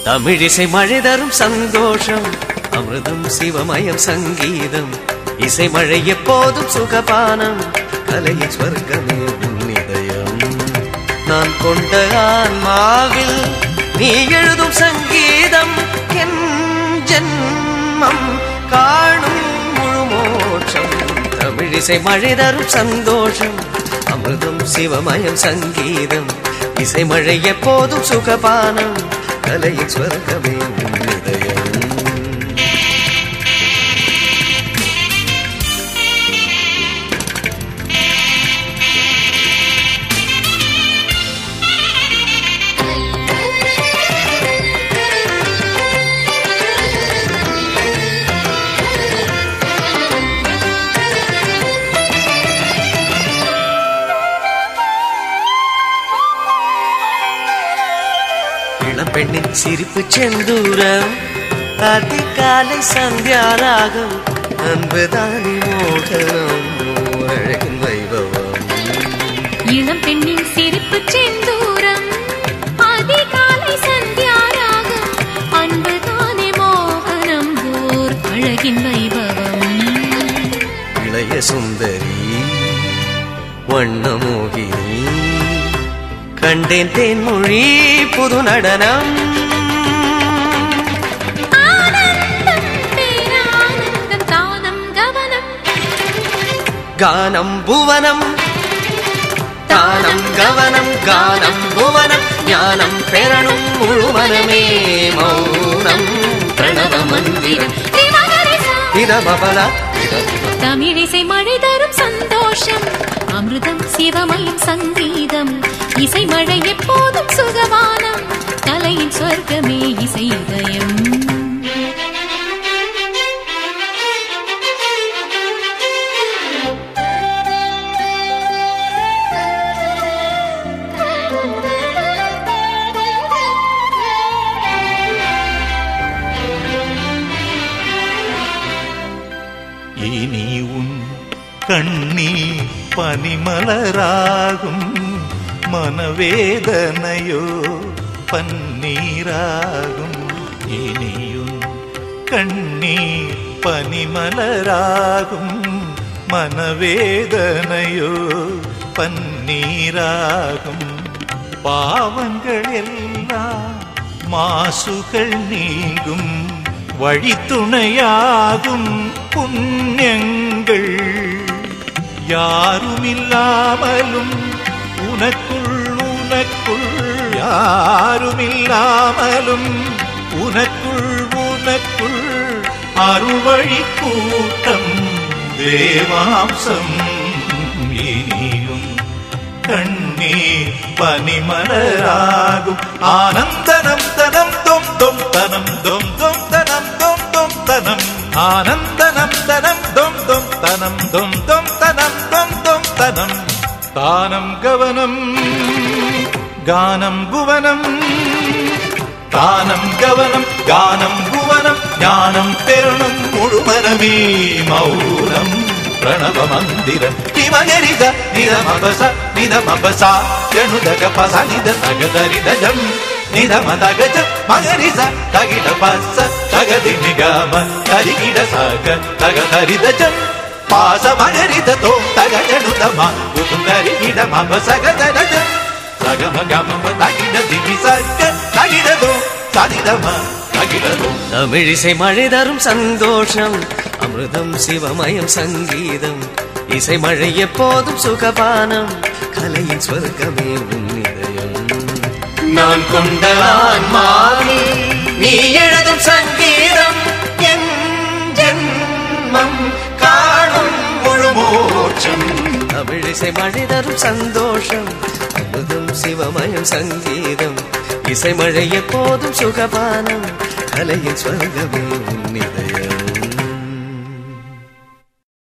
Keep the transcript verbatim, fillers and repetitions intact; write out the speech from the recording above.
தமிழிசை மழை தரும் சந்தோஷம், அமிர்தம் சிவமயம் சங்கீதம், இசை மழை எப்போதும் சுகபானம், கலையின் ஸ்வர்க்கமே உன்னிதயம். நான் கொண்ட ஆன்மாவில் நீ எழுதும் சங்கீதம், என் ஜென்மம் காணும் முழு மோட்சம். தமிழிசை மழை தரும் சந்தோஷம், அமிர்தம் சிவமயம் சங்கீதம், இசை மழை எப்போதும் சுகபானம், கலையின் ஸ்வர்க்கமே உன்னிதயம். பெண்ணின் சிரிப்பு செந்தூரம், அதிகாலை சந்தியாராகம், அன்புதானி மோகனம், அழகின் வைபவம். இளம் பெண்ணின் சிரிப்பு செந்தூரம், அதிகாலை சந்தியாராகம், அன்புதானி மோகனம், ஓர் அழகின் வைபவம். இளைய சுந்தரி வண்ணமோகினி, கண்டேன் தேன்மொழி புது நடனம். ஆனந்தம் பேரானந்தம் தானம் கவனம், கானம் புவனம், தானம் கவனம், கானம் புவனம், ஞானம் பெறணும் முழுமனமே மௌனம் பிரணவ மந்திரம். தமிழிசை மழை தரும் சந்தோஷம், அமிர்தம் சிவமயம் சங்கீதம், இசை மழை எப்போதும் சுகவானம், கலையின் சொர்க்கமே இசை இதயம். இனி உன் கண்ணீர் பனிமலராகும், மனவேதனையோ பன்னீராகும். இனியும் கண்ணீர் பனிமலராகும், மனவேதனையோ பன்னீராகும். பாவங்கள் எல்லாம் மாசுகள் நீங்கும், வழித்துணையாகும் புண்ணியங்கள். யாருமில்லாமலும் உனக்குள் உனக்குள் யாருமில்லாமலும் உனக்குள் உனக்குள் அருள்வழி கூட்டம் தேவாம்சம். இனியும் கண்ணீர் பனிமலராகும், ஆனந்தனம் தனம் தொம் தொம் தனம் தொம் தொம் தனம் தொம் தொம் தனம், ஆனந்தனம் தனம் தொம் தொம் தனம் தொம் தொம் தனம் தொம் தொம் தனம். தானம் கவனம், கானம் புவனம், தானம் கவனம், கானம் புவனம், ஞானம் பெறணும் முழுமனமே மௌனம் பிரணவ மந்திரம். நிமகரித நிதமபச நிதமபசா ஜனுதக பச நித தகதரிதஜம் நிதமதகஜ மகரிச தகிட பச தகதி நிகம தரிகிட சக தகதரிதஜம் பாச மகரித தோ தகஜனுதம உதுங்கரிகிட மப சகதரஜ சகம கம தகிட திவி சக தகிடதோ சதிதம தகிடதோ. தமிழிசை மழை தரும் சந்தோஷம், அமிர்தம் சிவமயம் சங்கீதம், இசை மழை எப்போதும் சுகபானம், கலையின் ஸ்வர்க்கமே உன்னிதயம். நான் கொண்ட ஆன்மாவில் நீ எழுதும் சங்கீதம், என் ஜென்மம் காணும் முழு மோட்சம். தமிழிசை மழை தரும் சந்தோஷம், அமிர்தம் சிவமயம் சங்கீதம், இசை மழை எப்போதும் சுகபானம், கலையின் ஸ்வர்க்கமே உன்னிதயம்.